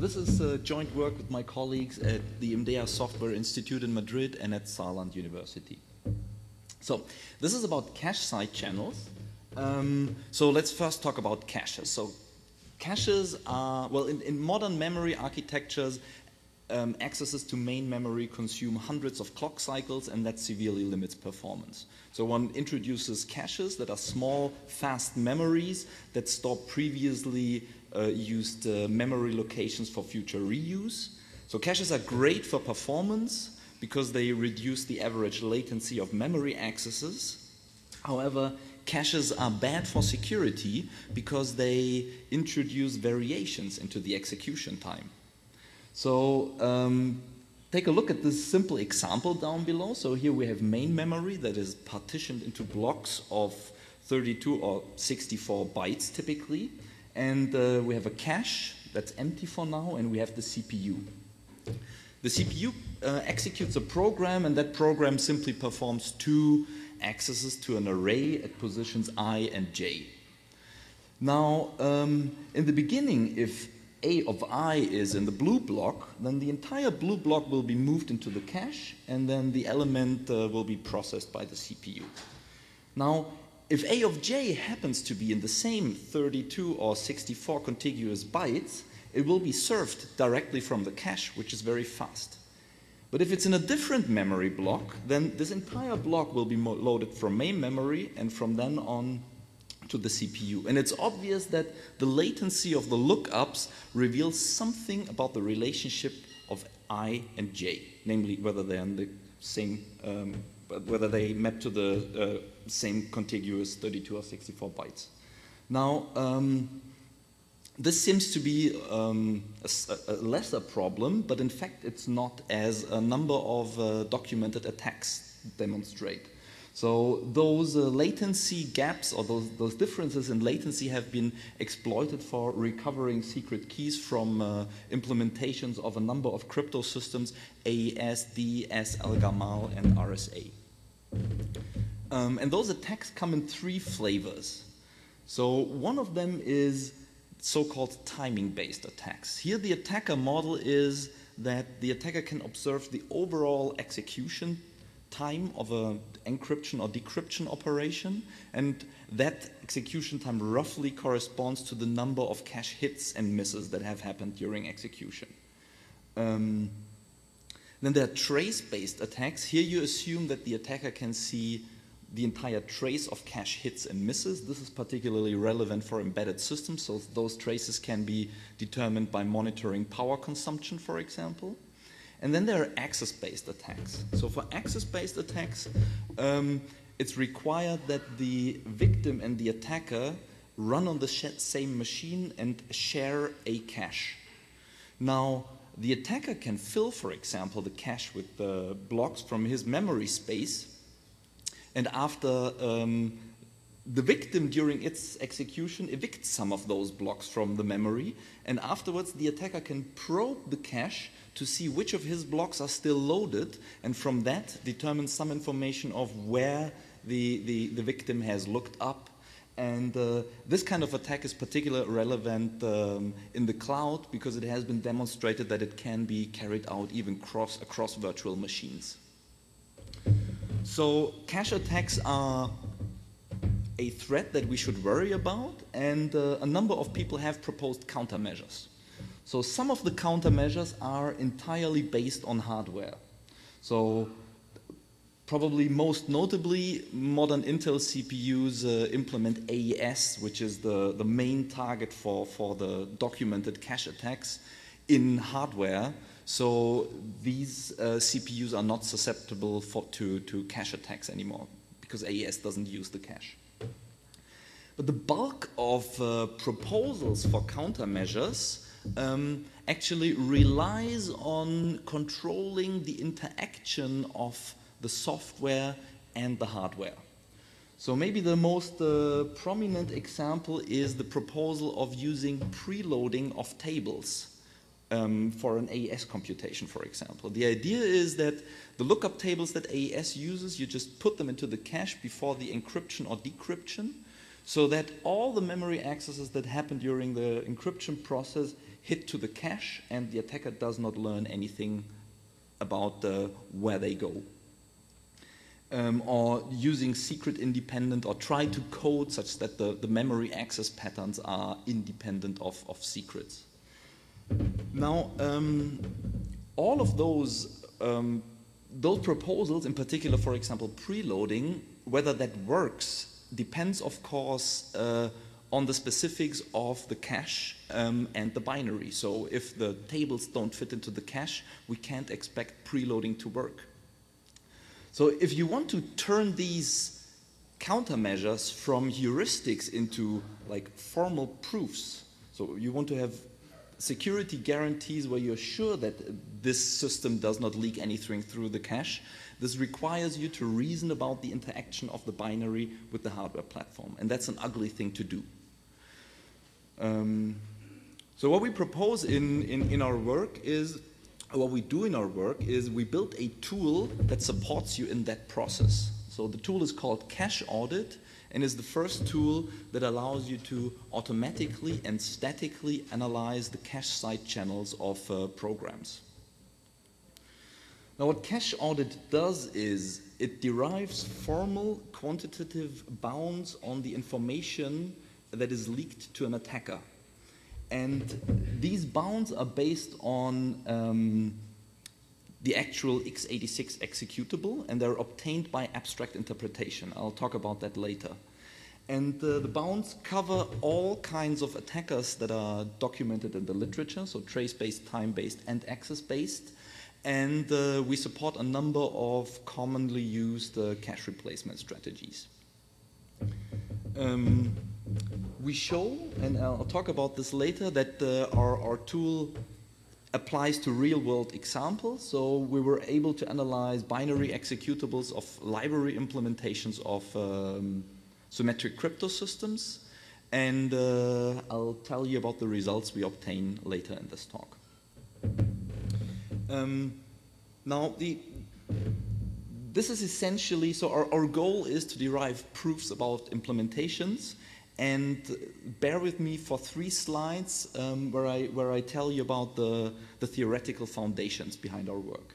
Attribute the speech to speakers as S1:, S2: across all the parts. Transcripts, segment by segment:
S1: This is a joint work with my colleagues at the IMDEA Software Institute in Madrid and at Saarland University. So this is about cache side channels. So let's first talk about caches. So caches are, well, in modern memory architectures, accesses to main memory consume hundreds of clock cycles, and that severely limits performance. So one introduces caches that are small, fast memories that store previously used memory locations for future reuse. So caches are great for performance because they reduce the average latency of memory accesses. However, caches are bad for security because they introduce variations into the execution time. So take a look at this simple example down below. So here we have main memory that is partitioned into blocks of 32 or 64 bytes typically. And we have a cache that's empty for now, and we have the CPU. The CPU executes a program, and that program simply performs two accesses to an array at positions I and j. Now, in the beginning, if A of I is in the blue block, then the entire blue block will be moved into the cache, and then the element will be processed by the CPU. Now, if A of j happens to be in the same 32 or 64 contiguous bytes, it will be served directly from the cache, which is very fast. But if it's in a different memory block, then this entire block will be loaded from main memory and from then on to the CPU. And it's obvious that the latency of the lookups reveals something about the relationship of I and j, namely whether they're in the same whether they map to the same contiguous 32 or 64 bytes. Now, this seems to be a lesser problem, but in fact it's not, as a number of documented attacks demonstrate. So those latency gaps, or those differences in latency, have been exploited for recovering secret keys from implementations of a number of crypto systems: AES, DES, Al-Gamal, and RSA. And those attacks come in three flavors. So one of them is so-called timing-based attacks. Here the attacker model is that the attacker can observe the overall execution time of an encryption or decryption operation, and that execution time roughly corresponds to the number of cache hits and misses that have happened during execution. Then there are trace-based attacks. Here you assume that the attacker can see the entire trace of cache hits and misses. This is particularly relevant for embedded systems, so those traces can be determined by monitoring power consumption, for example. And then there are access-based attacks. So for access-based attacks, it's required that the victim and the attacker run on the same machine and share a cache. Now, the attacker can fill, for example, the cache with the blocks from his memory space, and after the victim, during its execution, evicts some of those blocks from the memory, and afterwards the attacker can probe the cache to see which of his blocks are still loaded, and from that determine some information of where the victim has looked up. And this kind of attack is particularly relevant in the cloud because it has been demonstrated that it can be carried out even across virtual machines. So cache attacks are a threat that we should worry about, and a number of people have proposed countermeasures. So some of the countermeasures are entirely based on hardware. So probably most notably, modern Intel CPUs implement AES, which is the main target for the documented cache attacks in hardware. So these CPUs are not susceptible to cache attacks anymore because AES doesn't use the cache. But the bulk of proposals for countermeasures actually relies on controlling the interaction of the software and the hardware. So maybe the most prominent example is the proposal of using preloading of tables for an AES computation, for example. The idea is that the lookup tables that AES uses, you just put them into the cache before the encryption or decryption, so that all the memory accesses that happen during the encryption process hit to the cache, and the attacker does not learn anything about where they go. Or using secret independent, or try to code such that the memory access patterns are independent of secrets. Now, all of those proposals, in particular, for example, preloading, whether that works depends, of course, on the specifics of the cache and the binary. So if the tables don't fit into the cache, we can't expect preloading to work. So if you want to turn these countermeasures from heuristics into like formal proofs, so you want to have security guarantees where you're sure that this system does not leak anything through the cache, this requires you to reason about the interaction of the binary with the hardware platform, and that's an ugly thing to do. So what we propose in our work is, what we do in our work is we build a tool that supports you in that process. So the tool is called Cache Audit, and is the first tool that allows you to automatically and statically analyze the cache side channels of programs. Now what Cache Audit does is it derives formal quantitative bounds on the information that is leaked to an attacker. And these bounds are based on the actual x86 executable, and they're obtained by abstract interpretation. I'll talk about that later. And the bounds cover all kinds of attackers that are documented in the literature, so trace-based, time-based, and access-based. And we support a number of commonly used cache replacement strategies. We show, and I'll talk about this later, that our tool applies to real-world examples. So we were able to analyze binary executables of library implementations of symmetric crypto systems, and I'll tell you about the results we obtain later in this talk. Now, this is essentially, so our goal is to derive proofs about implementations. And bear with me for 3 slides where I tell you about the theoretical foundations behind our work.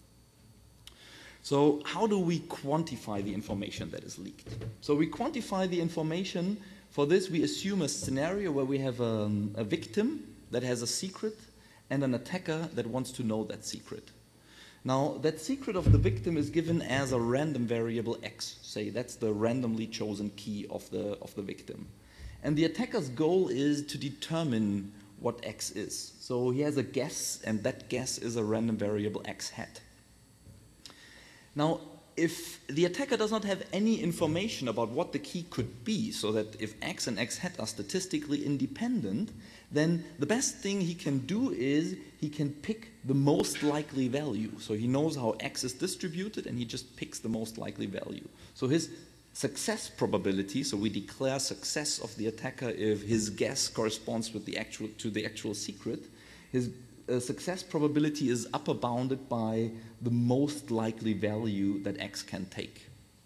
S1: So how do we quantify the information that is leaked? So we quantify the information. For this, we assume a scenario where we have a victim that has a secret and an attacker that wants to know that secret. Now, that secret of the victim is given as a random variable x. Say that's the randomly chosen key of the victim. And the attacker's goal is to determine what x is. So he has a guess, and that guess is a random variable x hat. Now, if the attacker does not have any information about what the key could be, so that if x and x hat are statistically independent, then the best thing he can do is he can pick the most likely value. So he knows how x is distributed, and he just picks the most likely value. So his success probability, so we declare success of the attacker if his guess corresponds with the actual secret, his success probability is upper bounded by the most likely value that x can take.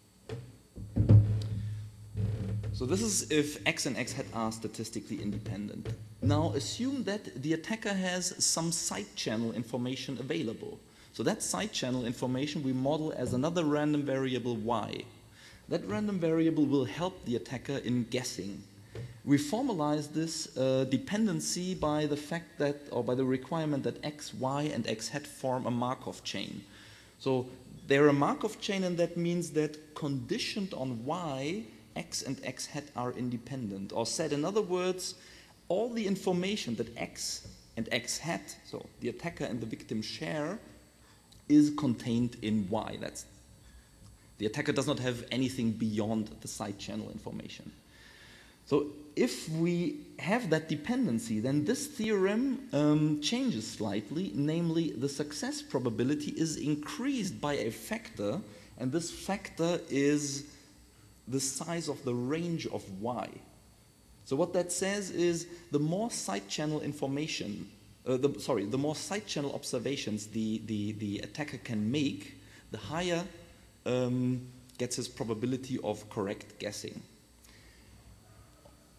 S1: So this is if x and x hat are statistically independent. Now assume that the attacker has some side channel information available. So that side channel information we model as another random variable y. That random variable will help the attacker in guessing. We formalize this dependency by the fact that, or by the requirement that x, y, and x hat form a Markov chain. So they're a Markov chain, and that means that conditioned on y, x and x hat are independent. Or said in other words, all the information that x and x hat, so the attacker and the victim share, is contained in y. The attacker does not have anything beyond the side channel information. So if we have that dependency, then this theorem changes slightly, namely the success probability is increased by a factor, and this factor is the size of the range of y. So what that says is the more side channel information, the more side channel observations the attacker can make, the higher gets his probability of correct guessing.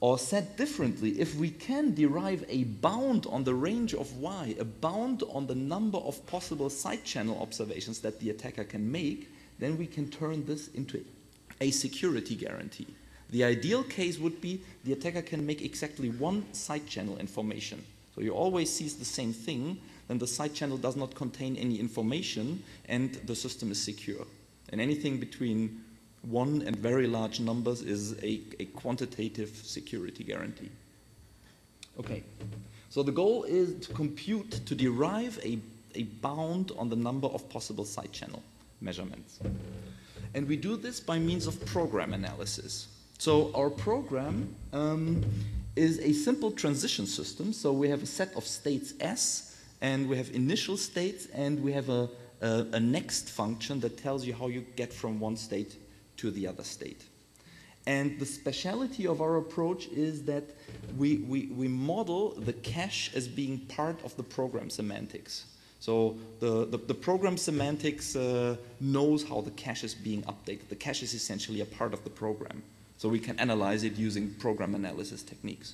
S1: Or said differently, if we can derive a bound on the range of y, a bound on the number of possible side channel observations that the attacker can make, then we can turn this into a security guarantee. The ideal case would be the attacker can make exactly one side channel information. So you always sees the same thing, then the side channel does not contain any information and the system is secure. And anything between 1 and very large numbers is a quantitative security guarantee. Okay, so the goal is to compute, to derive a bound on the number of possible side channel measurements. And we do this by means of program analysis. So our program is a simple transition system. So we have a set of states S, and we have initial states, and we have a next function that tells you how you get from one state to the other state. And the speciality of our approach is that we model the cache as being part of the program semantics. So the program semantics knows how the cache is being updated. The cache is essentially a part of the program. So we can analyze it using program analysis techniques.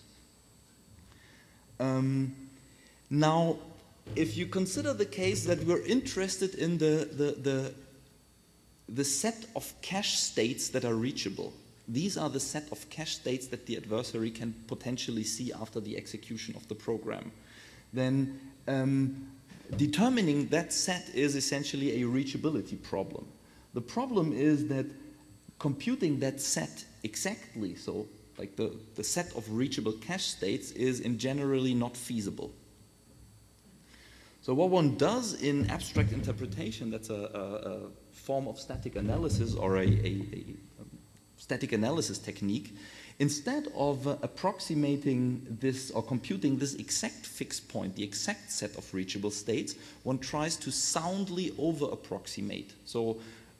S1: Now, if you consider the case that we're interested in the set of cache states that are reachable, these are the set of cache states that the adversary can potentially see after the execution of the program, then determining that set is essentially a reachability problem. The problem is that computing that set exactly, so like the set of reachable cache states, is in generally not feasible. So what one does in abstract interpretation, that's a form of static analysis or a static analysis technique, instead of approximating this or computing this exact fixed point, the exact set of reachable states, one tries to soundly over-approximate. So,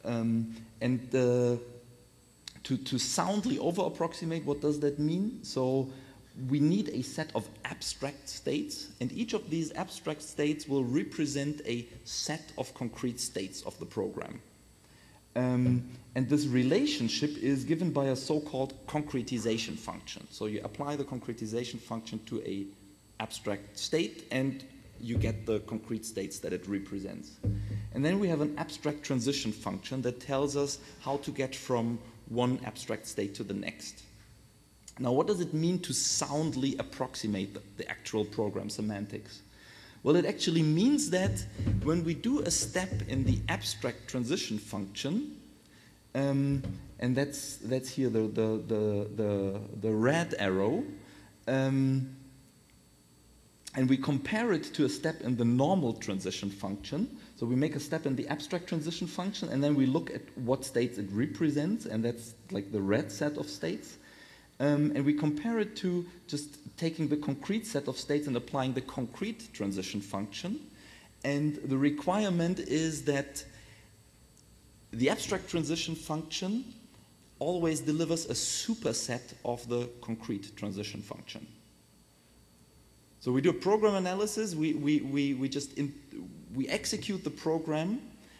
S1: to soundly over-approximate, what does that mean? So we need a set of abstract states, and each of these abstract states will represent a set of concrete states of the program. And this relationship is given by a so-called concretization function. So you apply the concretization function to a abstract state, and you get the concrete states that it represents. And then we have an abstract transition function that tells us how to get from one abstract state to the next. Now, what does it mean to soundly approximate the actual program semantics? Well, it actually means that when we do a step in the abstract transition function, and that's here the red arrow, and we compare it to a step in the normal transition function. So we make a step in the abstract transition function, and then we look at what states it represents, and that's like the red set of states. And we compare it to just taking the concrete set of states and applying the concrete transition function. And the requirement is that the abstract transition function always delivers a superset of the concrete transition function. So we do a program analysis, we execute the program,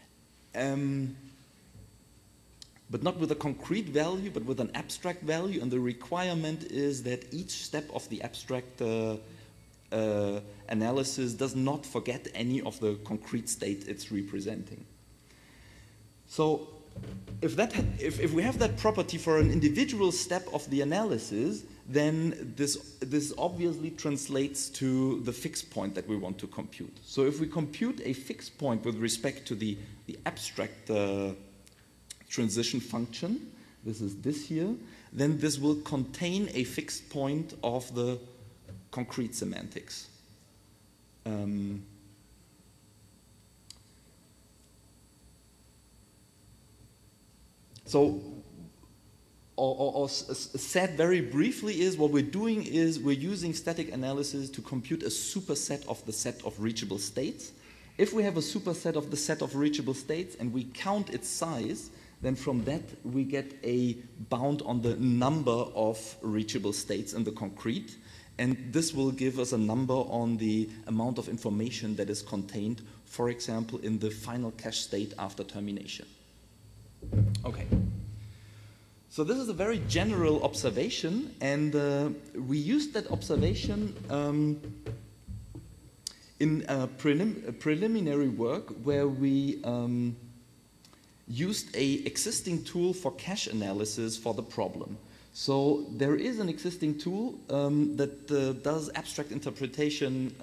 S1: but not with a concrete value, but with an abstract value, and the requirement is that each step of the abstract analysis does not forget any of the concrete state it's representing. So if we have that property for an individual step of the analysis, then this obviously translates to the fixed point that we want to compute. So if we compute a fixed point with respect to the abstract transition function, this is this here, then this will contain a fixed point of the concrete semantics. So, or said very briefly is, what we're doing is we're using static analysis to compute a superset of the set of reachable states. If we have a superset of the set of reachable states and we count its size, then from that we get a bound on the number of reachable states in the concrete, and this will give us a number on the amount of information that is contained, for example, in the final cache state after termination. Okay. So this is a very general observation, and we used that observation in a preliminary work where we used an existing tool for cache analysis for the problem. So there is an existing tool that does abstract interpretation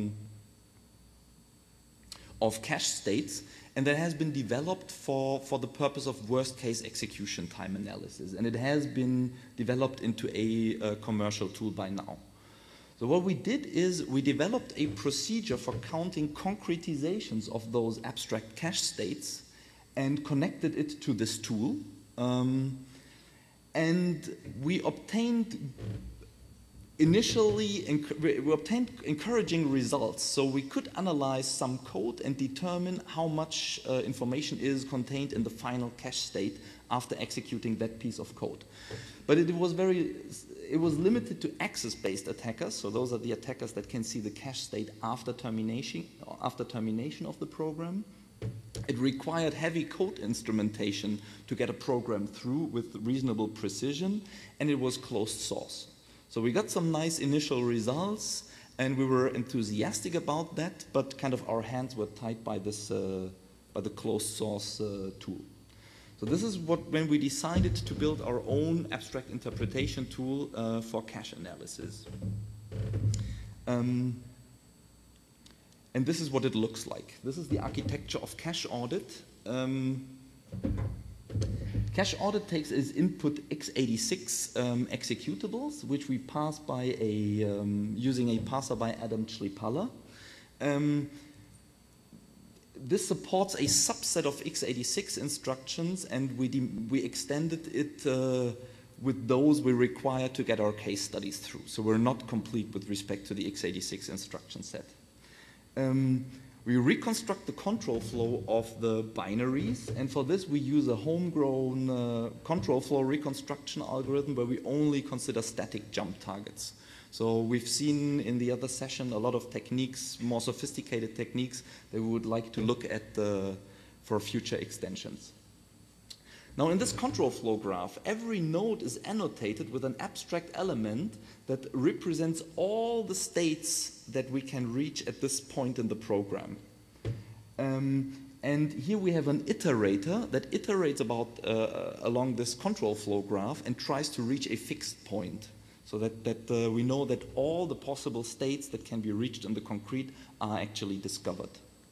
S1: of cache states, and that has been developed for the purpose of worst case execution time analysis, and it has been developed into a commercial tool by now. So what we did is we developed a procedure for counting concretizations of those abstract cache states and connected it to this tool. And we obtained encouraging results. So we could analyze some code and determine how much information is contained in the final cache state after executing that piece of code. But it was limited to access-based attackers. So those are the attackers that can see the cache state after termination of the program. It required heavy code instrumentation to get a program through with reasonable precision, and it was closed source. So we got some nice initial results, and we were enthusiastic about that, but kind of our hands were tied by this, by the closed source tool. So this is when we decided to build our own abstract interpretation tool for cache analysis. And this is what it looks like. This is the architecture of Cache Audit. Cache Audit takes as input x86 executables, which we pass by using a parser by Adam Chlipala. This supports a subset of x86 instructions, and we extended it with those we require to get our case studies through. So we're not complete with respect to the x86 instruction set. We reconstruct the control flow of the binaries, and for this we use a homegrown control flow reconstruction algorithm where we only consider static jump targets. So we've seen in the other session a lot of techniques, more sophisticated techniques that we would like to look at for future extensions. Now in this control flow graph, every node is annotated with an abstract element that represents all the states that we can reach at this point in the program. And here we have an iterator that iterates along this control flow graph and tries to reach a fixed point, so that we know that all the possible states that can be reached in the concrete are actually discovered.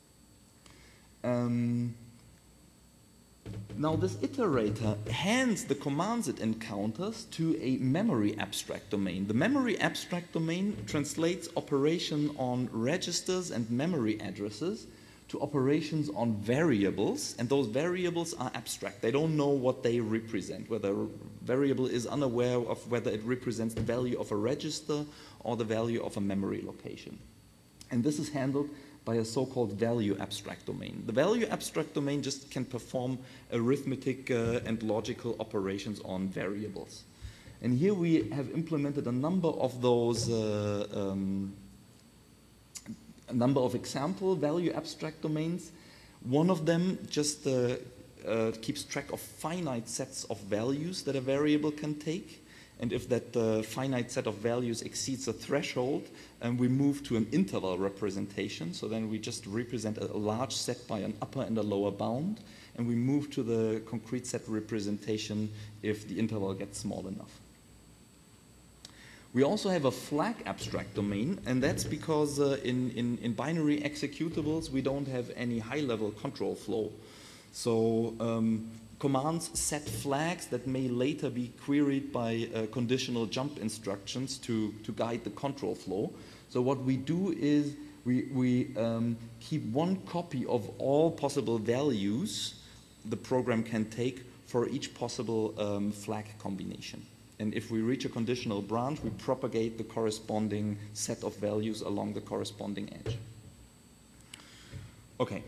S1: Now this iterator hands the commands it encounters to a memory abstract domain. The memory abstract domain translates operation on registers and memory addresses to operations on variables, and those variables are abstract. They don't know what they represent, whether a variable is unaware of whether it represents the value of a register or the value of a memory location. And this is handled by a so-called value abstract domain. The value abstract domain just can perform arithmetic and logical operations on variables. And here we have implemented a number of those, a number of example value abstract domains. One of them just keeps track of finite sets of values that a variable can take. And if that finite set of values exceeds a threshold, we move to an interval representation. So then we just represent a large set by an upper and a lower bound. And we move to the concrete set representation if the interval gets small enough. We also have a flag abstract domain, and that's because in binary executables, we don't have any high-level control flow. So commands set flags that may later be queried by conditional jump instructions to guide the control flow. So what we do is we keep one copy of all possible values the program can take for each possible flag combination. And if we reach a conditional branch, we propagate the corresponding set of values along the corresponding edge. Okay.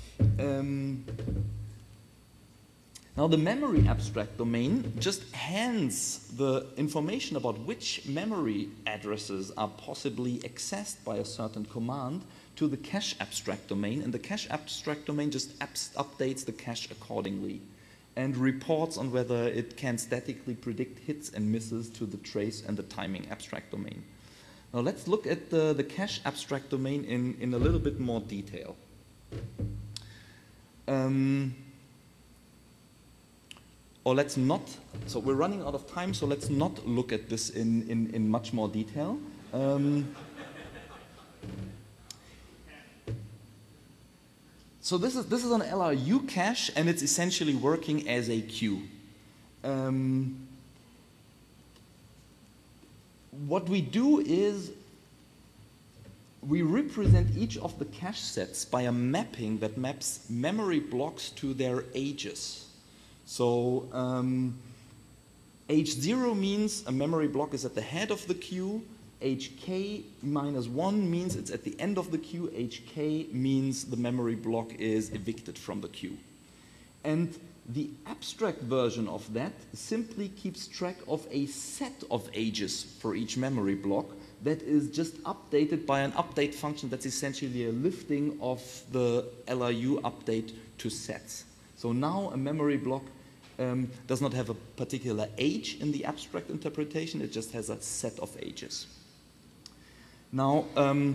S1: Now the memory abstract domain just hands the information about which memory addresses are possibly accessed by a certain command to the cache abstract domain, and the cache abstract domain just updates the cache accordingly. and reports on whether it can statically predict hits and misses to the trace and the timing abstract domain. Now let's look at the cache abstract domain in a little bit more detail. Or let's not, so we're running out of time, so let's not look at this in much more detail. So this is an LRU cache, and it's essentially working as a queue. What we do is we represent each of the cache sets by a mapping that maps memory blocks to their ages. So age 0 means a memory block is at the head of the queue. Age k minus 1 means it's at the end of the queue. Age k means the memory block is evicted from the queue. And the abstract version of that simply keeps track of a set of ages for each memory block that is just updated by an update function that's essentially a lifting of the LRU update to sets. So now a memory block does not have a particular age in the abstract interpretation, it just has a set of ages. Now,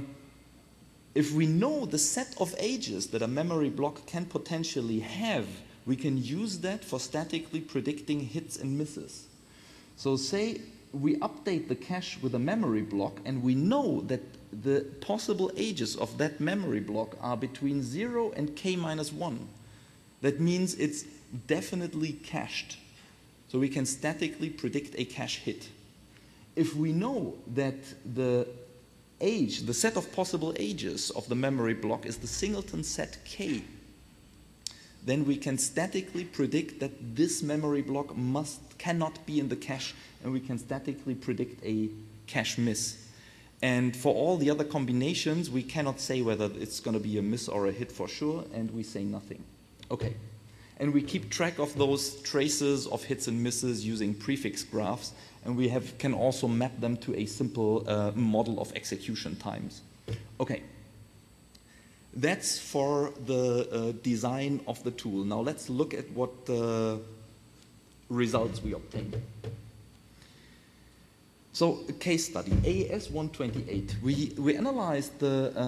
S1: if we know the set of ages that a memory block can potentially have, we can use that for statically predicting hits and misses. So say we update the cache with a memory block and we know that the possible ages of that memory block are between 0 and k minus 1. That means it's definitely cached. So we can statically predict a cache hit. If we know that the age, the set of possible ages of the memory block is the singleton set k, then we can statically predict that this memory block cannot be in the cache, and we can statically predict a cache miss. And for all the other combinations, we cannot say whether it's going to be a miss or a hit for sure, and we say nothing. Okay. And we keep track of those traces of hits and misses using prefix graphs, and we can also map them to a simple model of execution times. Okay. That's for the design of the tool. Now let's look at what results we obtained. So a case study, AES-128. We analyzed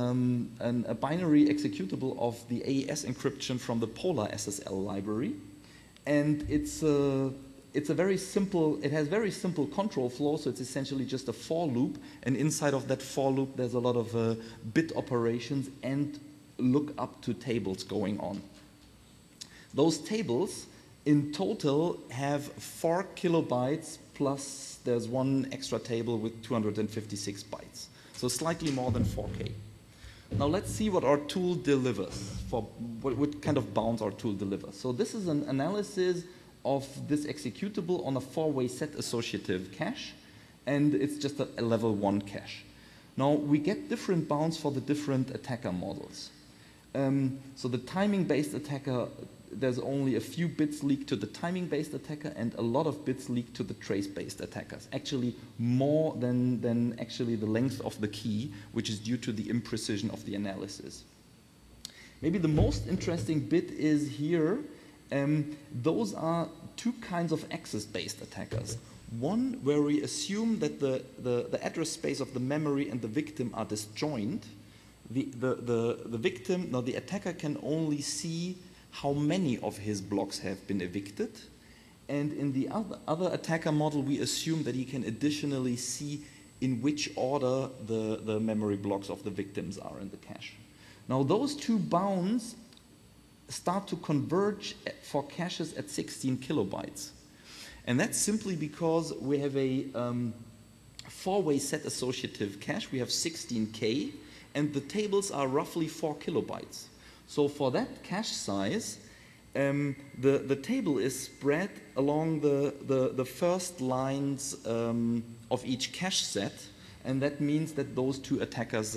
S1: a binary executable of the AES encryption from the Polar SSL library, and it's a very simple. It has very simple control flow. So it's essentially just a for loop, and inside of that for loop, there's a lot of bit operations and look up to tables going on. Those tables in total have 4 kilobytes plus there's one extra table with 256 bytes. So slightly more than 4K. Now let's see what our tool delivers, for what kind of bounds our tool delivers. So this is an analysis of this executable on a 4-way set associative cache, and it's just a level 1 cache. Now we get different bounds for the different attacker models. So the timing-based attacker, there's only a few bits leaked to the timing-based attacker and a lot of bits leaked to the trace-based attackers. Actually more than actually the length of the key, which is due to the imprecision of the analysis. Maybe the most interesting bit is here. Those are two kinds of access-based attackers. One where we assume that the address space of the memory and the victim are disjoint. The victim, now the attacker can only see how many of his blocks have been evicted. And in the other attacker model, we assume that he can additionally see in which order the memory blocks of the victims are in the cache. Now those two bounds start to converge for caches at 16 kilobytes. And that's simply because we have a 4-way set associative cache. We have 16K, and the tables are roughly 4 kilobytes. So for that cache size, the table is spread along the first lines of each cache set, and that means that those two attackers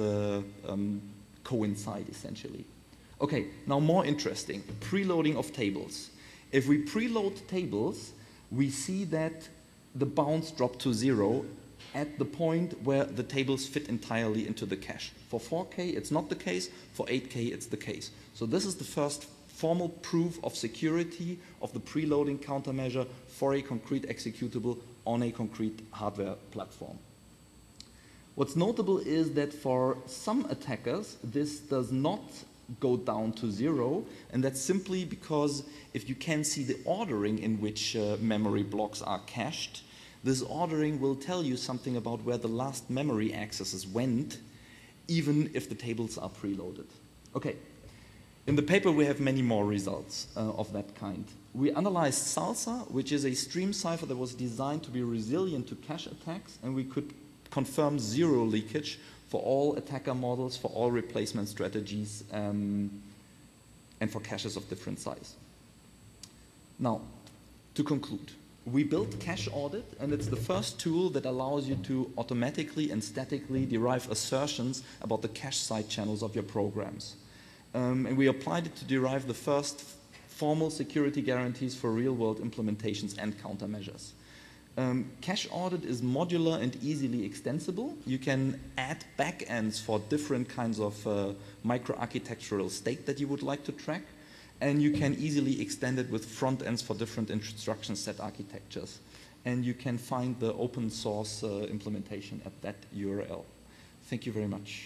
S1: coincide essentially. Okay, now more interesting, preloading of tables. If we preload tables, we see that the bounds drop to 0 at the point where the tables fit entirely into the cache. For 4K, it's not the case. For 8K, it's the case. So this is the first formal proof of security of the preloading countermeasure for a concrete executable on a concrete hardware platform. What's notable is that for some attackers, this does not go down to 0, and that's simply because if you can see the ordering in which memory blocks are cached, this ordering will tell you something about where the last memory accesses went, even if the tables are preloaded. Okay, in the paper we have many more results of that kind. We analyzed SALSA, which is a stream cipher that was designed to be resilient to cache attacks, and we could confirm 0 leakage for all attacker models, for all replacement strategies, and for caches of different size. Now, to conclude, we built Cache Audit, and it's the first tool that allows you to automatically and statically derive assertions about the cache side channels of your programs. And we applied it to derive the first formal security guarantees for real-world implementations and countermeasures. Cache Audit is modular and easily extensible. You can add backends for different kinds of microarchitectural state that you would like to track, and you can easily extend it with front ends for different instruction set architectures. And you can find the open source implementation at that URL. Thank you very much.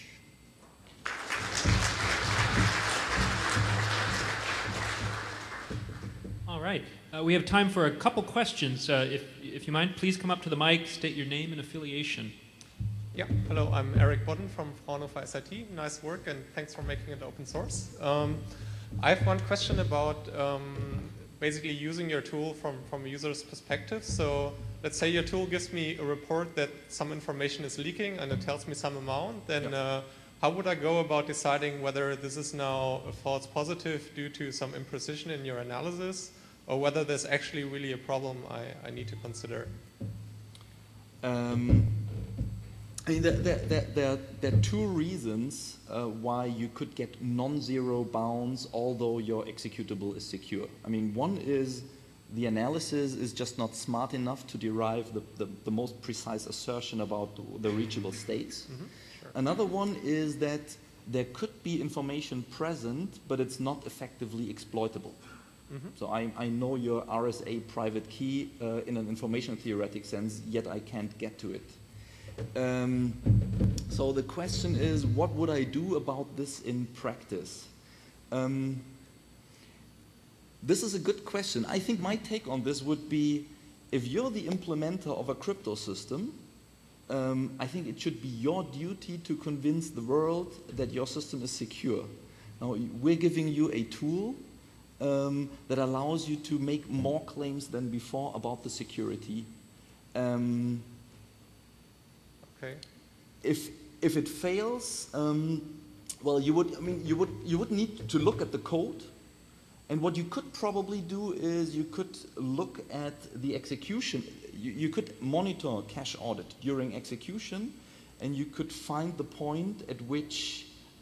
S2: All right. We have time for a couple questions. If you mind, please come up to the mic, state your name and affiliation.
S3: Yeah, hello, I'm Eric Bodden from Fraunhofer SIT. Nice work, and thanks for making it open source. I have one question about basically using your tool from a user's perspective. So let's say your tool gives me a report that some information is leaking and it tells me some amount, then how would I go about deciding whether this is now a false positive due to some imprecision in your analysis, or whether there's actually really a problem I need to consider?
S1: I mean, there are two reasons why you could get non-zero bounds although your executable is secure. I mean, one is the analysis is just not smart enough to derive the most precise assertion about the reachable states.
S3: Mm-hmm. Sure.
S1: Another one is that there could be information present, but it's not effectively exploitable. Mm-hmm. So I know your RSA private key in an information theoretic sense, yet I can't get to it. So the question is, what would I do about this in practice? This is a good question. I think my take on this would be, if you're the implementer of a crypto system, I think it should be your duty to convince the world that your system is secure. Now, we're giving you a tool that allows you to make more claims than before about the security.
S3: Okay.
S1: If it fails, well, you would need to look at the code, and what you could probably do is you could look at the execution. You could monitor Cache Audit during execution, and you could find the point at which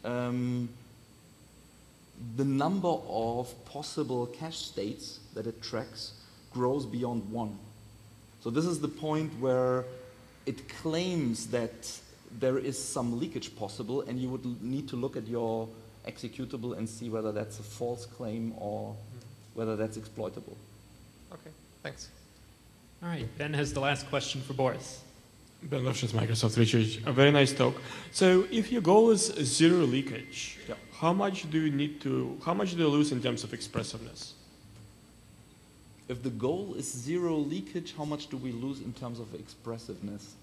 S1: the number of possible cache states that it tracks grows beyond 1. So this is the point where it claims that there is some leakage possible, and you would need to look at your executable and see whether that's a false claim or whether that's exploitable.
S3: Okay, thanks.
S2: All right, Ben has the last question for Boris.
S4: Ben Lofschitz, Microsoft Research. A very nice talk. So if your goal is zero leakage, how much do you lose in terms of expressiveness?
S1: If the goal is zero leakage, how much do we lose in terms of expressiveness?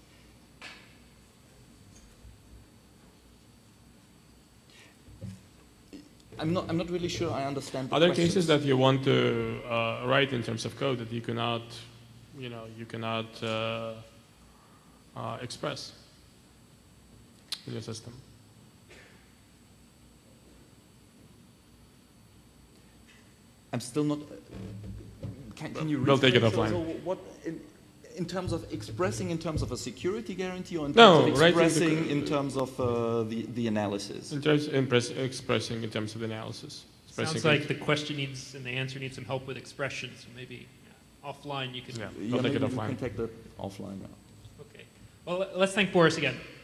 S1: I'm not really sure I understand the
S4: Other
S1: questions.
S4: cases that you want to write in terms of code that you cannot express in your system.
S1: I'm still not. Can you?
S4: We'll take it
S1: rephrase?
S4: offline.
S1: So what in terms of expressing in terms of a security guarantee, or in terms
S4: No,
S1: of expressing in terms of the analysis?
S4: In terms of expressing in terms of the analysis.
S2: Sounds like the question needs and the answer needs some help with expression. So maybe offline you can.
S4: We'll take it offline.
S1: You can take that offline. Yeah.
S2: Okay. Well, let's thank Boris again.